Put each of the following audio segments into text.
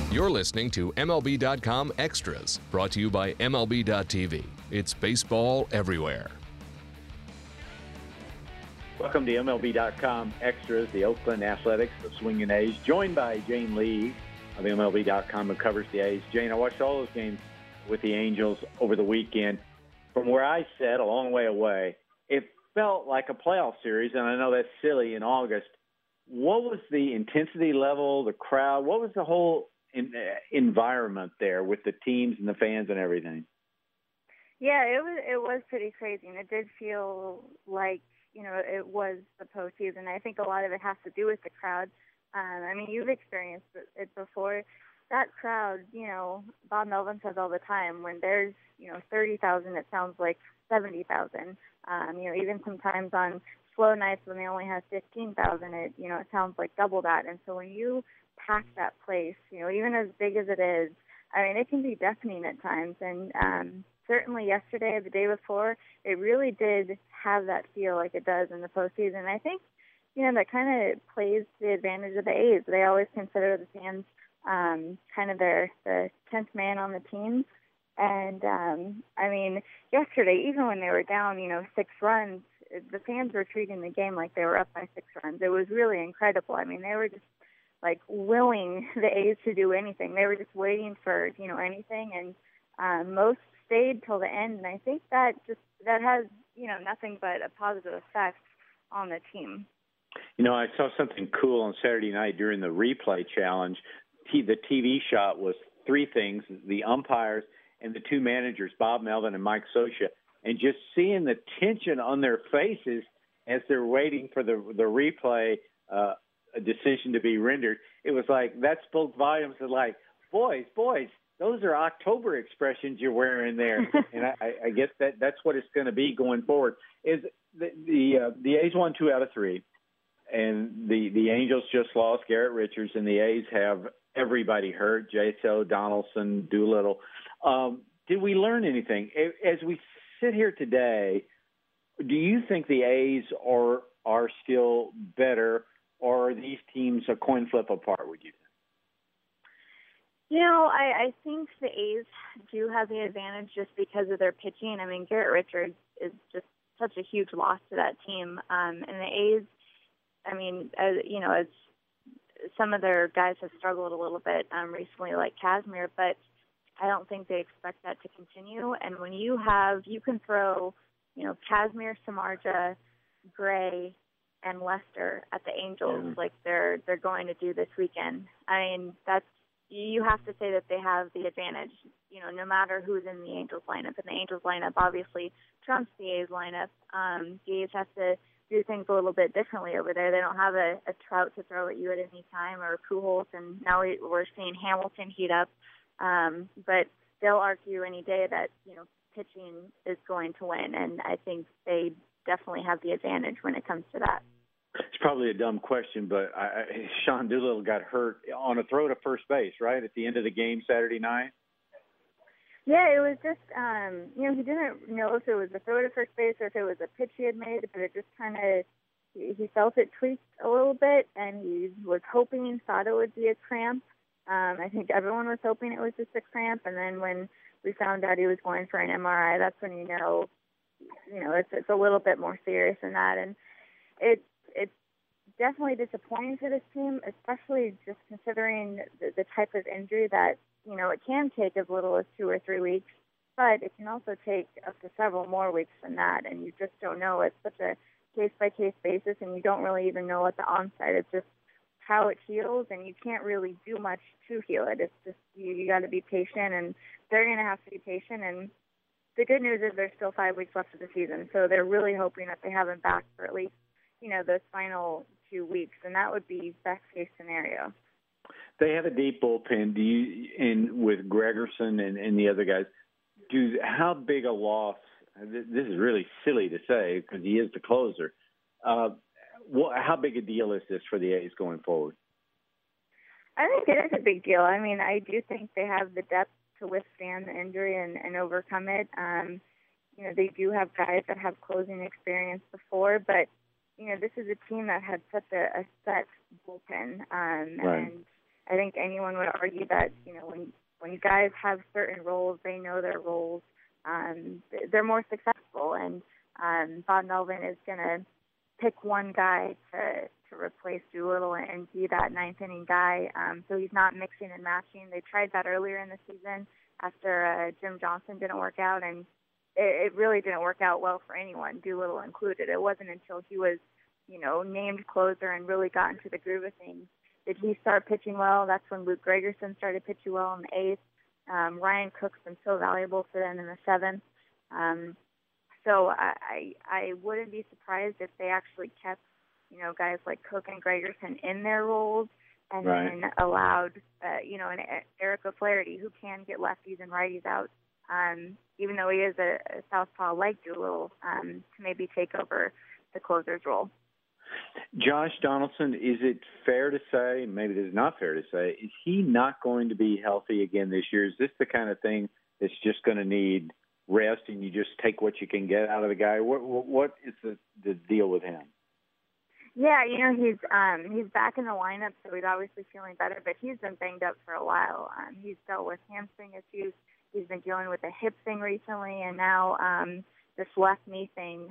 You're listening to MLB.com Extras, brought to you by MLB.tv. It's baseball everywhere. Welcome to MLB.com Extras, the Oakland Athletics, the Swinging A's, joined by Jane Lee of MLB.com, who covers the A's. Jane, I watched all those games with the Angels over the weekend. From where I sat, a long way away, it felt like a playoff series, and I know that's silly in August. What was the intensity level, the crowd? What was the whole environment there with the teams and the fans and everything? Yeah, it was pretty crazy, and it did feel like, it was the postseason. I think a lot of it has to do with the crowd. I mean, you've experienced it before. That crowd, Bob Melvin says all the time, when there's, 30,000, it sounds like 70,000. Even sometimes on slow nights when they only have 15,000, it sounds like double that. And so when you pack that place, even as big as it is, I mean, it can be deafening at times. And certainly yesterday, the day before, it really did have that feel like it does in the postseason. And I think, that kind of plays to the advantage of the A's. They always consider the fans kind of the 10th man on the team. And, I mean, yesterday, even when they were down, 6 runs, the fans were treating the game like they were up by 6 runs. It was really incredible. I mean, they were just, willing the A's to do anything. They were just waiting for, anything. And most stayed till the end. And I think that has, nothing but a positive effect on the team. I saw something cool on Saturday night during the replay challenge. The TV shot was 3 things: the umpires and the 2 managers, Bob Melvin and Mike Scioscia, and just seeing the tension on their faces as they're waiting for the replay a decision to be rendered. It was like, that spoke volumes of like, boys, those are October expressions you're wearing there. And I guess that's what it's going to be going forward. Is the A's won 2 out of 3, and the Angels just lost Garrett Richards, and the A's have everybody hurt: JSO, Donaldson, Doolittle. Did we learn anything as we sit here today? Do you think the A's are still better, or are these teams a coin flip apart, would you think? I think the A's do have the advantage just because of their pitching. I mean, Garrett Richards is just such a huge loss to that team. And the A's, I mean, as some of their guys have struggled a little bit recently, like Kazmir, but I don't think they expect that to continue. And when you can throw, Kazmir, Samardzija, Gray, and Lester at the Angels, like they're going to do this weekend. I mean, you have to say that they have the advantage, no matter who's in the Angels lineup. And the Angels lineup obviously trumps the A's lineup. The A's have to do things a little bit differently over there. They don't have a Trout to throw at you at any time, or Pujols, and now we're seeing Hamilton heat up. But they'll argue any day that, pitching is going to win, and I think they definitely have the advantage when it comes to that. It's probably a dumb question, but Sean Doolittle got hurt on a throw to first base, right, at the end of the game Saturday night? Yeah, it was just, he didn't know if it was a throw to first base or if it was a pitch he had made, but it just kind of, he felt it tweaked a little bit, and he was thought it would be a cramp. I think everyone was hoping it was just a cramp, and then when we found out he was going for an MRI, that's when it's a little bit more serious than that. And it's definitely disappointing for this team, especially just considering the type of injury that, it can take as little as 2 or 3 weeks, but it can also take up to several more weeks than that, and you just don't know. It's such a case-by-case basis, and you don't really even know at the onset. It's just how it heals, and you can't really do much to heal it. It's just you got to be patient, and they're going to have to be patient. And the good news is there's still 5 weeks left of the season, so they're really hoping that they have him back for at least, those final 2 weeks, and that would be best-case scenario. They have a deep bullpen. With Gregerson and the other guys, how big a loss? This is really silly to say because he is the closer. How big a deal is this for the A's going forward? I think it is a big deal. I mean, I do think they have the depth to withstand the injury and overcome it. They do have guys that have closing experience before, but, this is a team that had such a set bullpen. Right. And, I think anyone would argue that, when guys have certain roles, they know their roles, they're more successful. And Bob Melvin is going to pick one guy to replace Doolittle and be that ninth inning guy. So he's not mixing and matching. They tried that earlier in the season after Jim Johnson didn't work out, and it really didn't work out well for anyone, Doolittle included. It wasn't until he was, named closer and really got into the groove of things did he start pitching well. That's when Luke Gregerson started pitching well in the eighth. Ryan Cook's been so valuable for them in the seventh. So I wouldn't be surprised if they actually kept, guys like Cook and Gregerson in their roles and then allowed, an Eric O'Flaherty who can get lefties and righties out, even though he is a southpaw like Doolittle, to maybe take over the closer's role. Josh Donaldson, is it fair to say, maybe this is not fair to say, is he not going to be healthy again this year? Is this the kind of thing that's just going to need rest and you just take what you can get out of the guy? What is the deal with him? Yeah, he's back in the lineup, so he's obviously feeling better, but he's been banged up for a while. He's dealt with hamstring issues. He's been dealing with a hip thing recently, and now this left knee thing.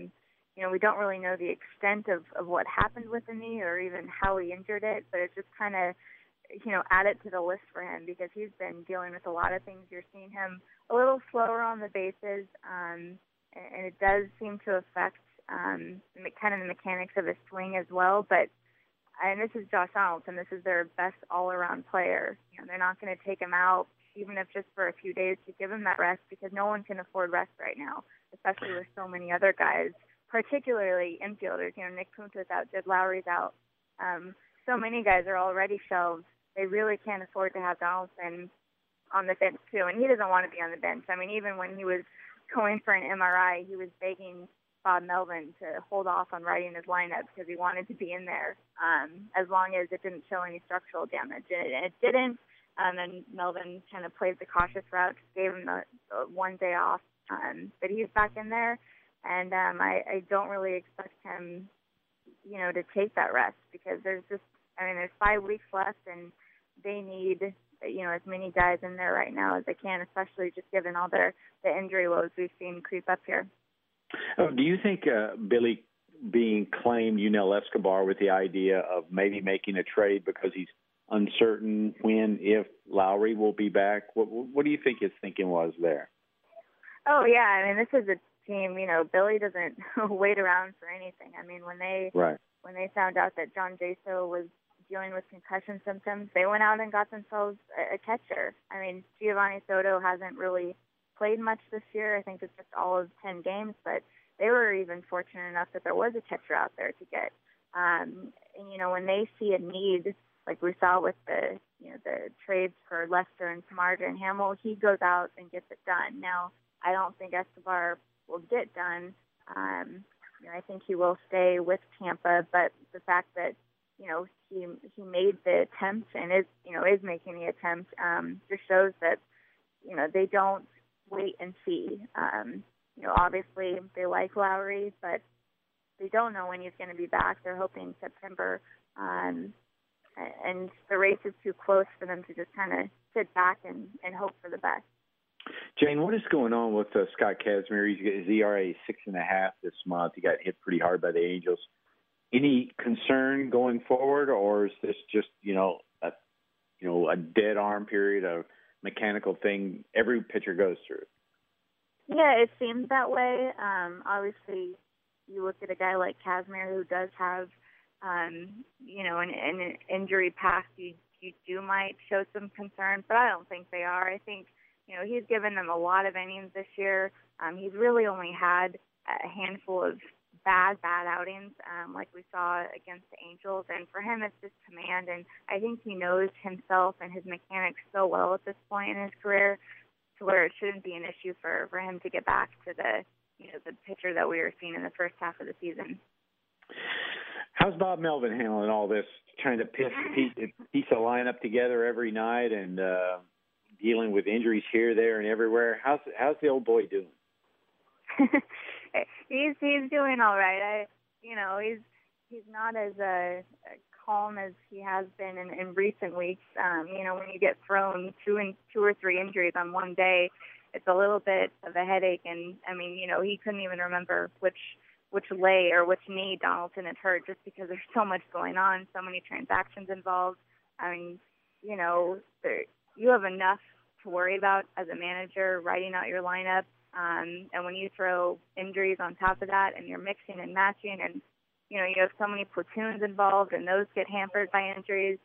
We don't really know the extent of what happened with the knee or even how he injured it, but it's just kind of, added to the list for him because he's been dealing with a lot of things. You're seeing him a little slower on the bases, and it does seem to affect kind of the mechanics of his swing as well. But, and this is Josh Donaldson, this is their best all-around player. They're not going to take him out, even if just for a few days, to give him that rest because no one can afford rest right now, especially with so many other guys, particularly infielders. Nick Punto's out, Jed Lowry's out. So many guys are already shelved. They really can't afford to have Donaldson on the bench, too. And he doesn't want to be on the bench. I mean, even when he was going for an MRI, he was begging Bob Melvin to hold off on writing his lineup because he wanted to be in there as long as it didn't show any structural damage. And it didn't. And Melvin kind of played the cautious route, gave him the 1 day off. But he's back in there. And I don't really expect him, to take that rest because there's 5 weeks left and they need, as many guys in there right now as they can, especially just given all the injury woes we've seen creep up here. Oh, do you think Billy being claimed Yunel Escobar with the idea of maybe making a trade because he's uncertain when, if Lowry will be back? What do you think his thinking was there? Oh, yeah. This is a team, Billy doesn't wait around for anything. When they found out that John Jaso was dealing with concussion symptoms, they went out and got themselves a catcher. Giovanni Soto hasn't really played much this year. I think it's just all of 10 games, but they were even fortunate enough that there was a catcher out there to get. When they see a need, like we saw with the trades for Lester and Samardzija and Hamill, he goes out and gets it done. Now, I don't think Escobar will get done. I think he will stay with Tampa, but the fact that he made the attempt and is making the attempt just shows that they don't wait and see. Obviously they like Lowry, but they don't know when he's going to be back. They're hoping September, and the race is too close for them to just kind of sit back and hope for the best. Jane, what is going on with Scott Kazmir? His ERA is 6.5 this month. He got hit pretty hard by the Angels. Any concern going forward, or is this just a dead arm period, a mechanical thing every pitcher goes through? Yeah, it seems that way. Obviously, you look at a guy like Kazmir who does have an injury past. You might show some concern, but I don't think they are. I think he's given them a lot of innings this year. He's really only had a handful of bad outings, like we saw against the Angels. And for him, it's just command. And I think he knows himself and his mechanics so well at this point in his career to where it shouldn't be an issue for him to get back to the pitcher that we were seeing in the first half of the season. How's Bob Melvin handling all this, trying to piece a lineup together every night and dealing with injuries here, there, and everywhere? How's the old boy doing? He's doing all right. he's not as calm as he has been in recent weeks. You know, when you get thrown two or three injuries on one day, it's a little bit of a headache. And I mean, you know, he couldn't even remember which leg or which knee Donaldson had hurt, just because there's so much going on, so many transactions involved. I mean, you know, you have enough to worry about as a manager writing out your lineup. And when you throw injuries on top of that, and you're mixing and matching, and you know, you have so many platoons involved, and those get hampered by injuries.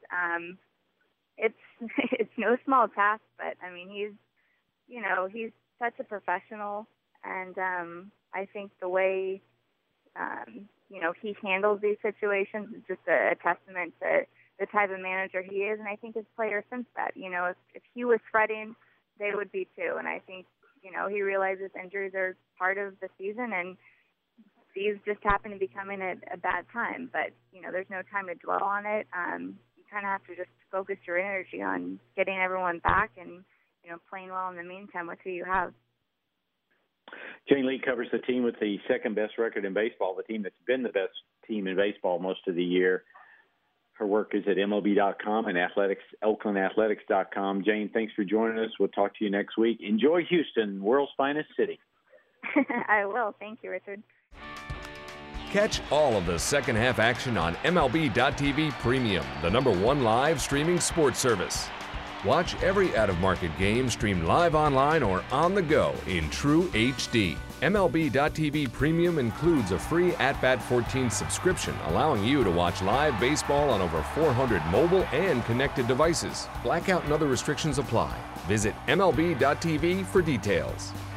It's no small task, but I mean, he's such a professional, and I think the way you know, he handles these situations is just a testament to the type of manager he is, and I think his players sense that. You know, if he was fretting, they would be too, and I think, you know, he realizes injuries are part of the season, and these just happen to be coming at a bad time. But, you know, there's no time to dwell on it. You kind of have to just focus your energy on getting everyone back and, you know, playing well in the meantime with who you have. Jane Lee covers the team with the second best record in baseball, the team that's been the best team in baseball most of the year. Her work is at MLB.com and OaklandAthletics.com. Jane, thanks for joining us. We'll talk to you next week. Enjoy Houston, world's finest city. I will. Thank you, Richard. Catch all of the second half action on MLB.tv Premium, the #1 live streaming sports service. Watch every out-of-market game streamed live online or on the go in true HD. MLB.tv Premium includes a free At-Bat 14 subscription, allowing you to watch live baseball on over 400 mobile and connected devices. Blackout and other restrictions apply. Visit MLB.tv for details.